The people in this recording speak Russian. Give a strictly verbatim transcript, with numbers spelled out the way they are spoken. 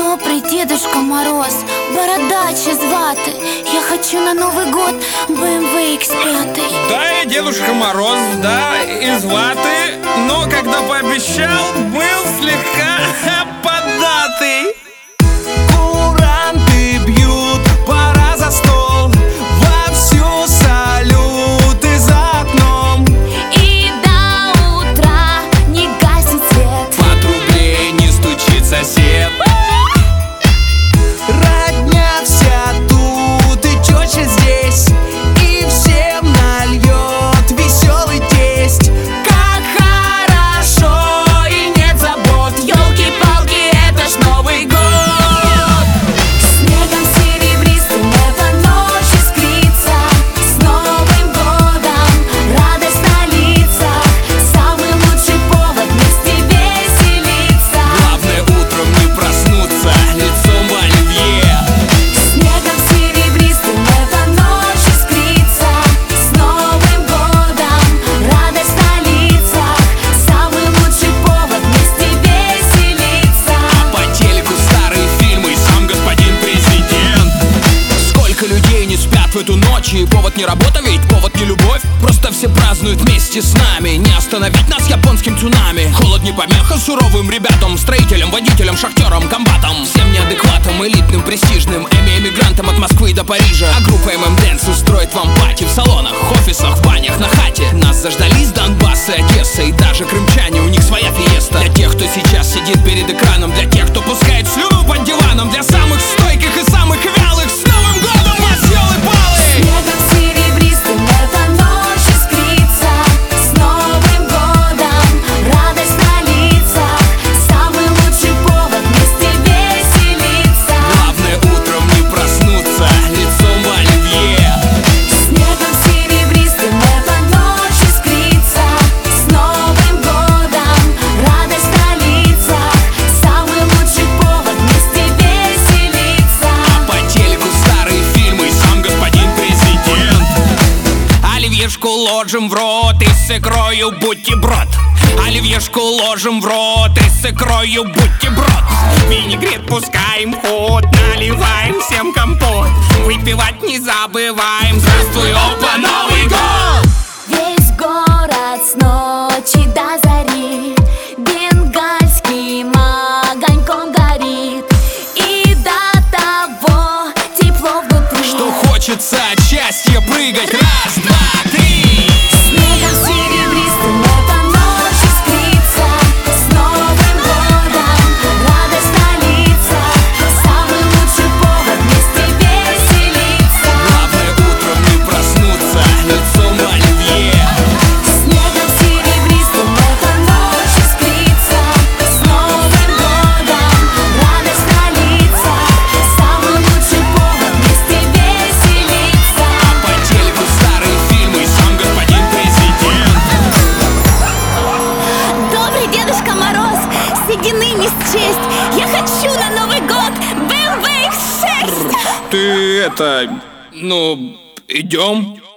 Добрый Дедушка Мороз, бородач из ваты, я хочу на Новый год бэ эм вэ икс пять. Да, я Дедушка Мороз, да, из ваты, но когда пообещал, был слегка поддатый. Куранты бьют, пора за стол, вовсю салюты за окном. И до утра не гаснет свет, По трубе не стучит сосед. Родня вся тут и теща здесь, и всем нальет веселый тесть. Как хорошо и нет забот, елки-палки, это ж Новый год. снегом серебристым эта ночь искрится. С Новым годом радость на лицах, самый лучший повод вместе веселиться. Главное утром не проснуться лицом в оливье. Снегом серебристым эта ночь искрится. С Новым годом радость на лицах, самый лучший повод вместе веселиться. По телеку старые фильмы и сам господин президент. Сколько людей не спят в эту ночь, и повод не работа, ведь повод не любовь. Просто все празднуют вместе с нами, не остановить нас японским цунами. Холод не помеха суровым ребятам, строителям, водителям, шахтерам, комбатам, всем неадекватам, элитным, престижным, эми-эмигрантам от Москвы до Парижа. А группа эм эм Dance устроит вам пати в салонах, офисах, в банях, на хате. Нас заждались Донбасс и Одесса, и даже крымчане, у них своя фиеста. Для тех, кто сейчас сидит перед экраном, для тех, кто пускает слюну под диваном, для самых стойких и самых вялых, с Новым годом вас, елы-палы! Снегом серебристым эта ночь искрится. С Новым годом радость на лицах, самый лучший повод вместе веселиться. Главное утром не проснуться лицом в оливье. Снегом серебристым эта ночь искрится. С Новым годом радость на лицах, самый лучший повод вместе веселиться. По телеку старые фильмы и сам господин президент. Оливьешку ложим в рот и с икрою бутерброд. Оливьешку ложим в рот и с икрою бутерброд. Винегрет пускаем в ход, наливаем всем компот. Выпивать не забываем, здравствуй, опа, Новый год! Весь город с ночи до зари бенгальским огоньком горит. И до того тепло внутри, Что хочется от счастья прыгать. Раз, два, три. снегом серебристым эта ночь искрится. С Новым годом радость на лицах, самый лучший повод вместе веселиться. Главное утром не проснуться лицом в оливье. Снегом серебристым эта ночь искрится. С Новым годом радость на лицах, самый лучший повод вместе веселиться. По телеку старые фильмы и сам господин президент. Добрый Дедушка Мороз, седины не счесть, я хочу на Новый год бэ эм вэ икс шесть. Ты это, ну, идем?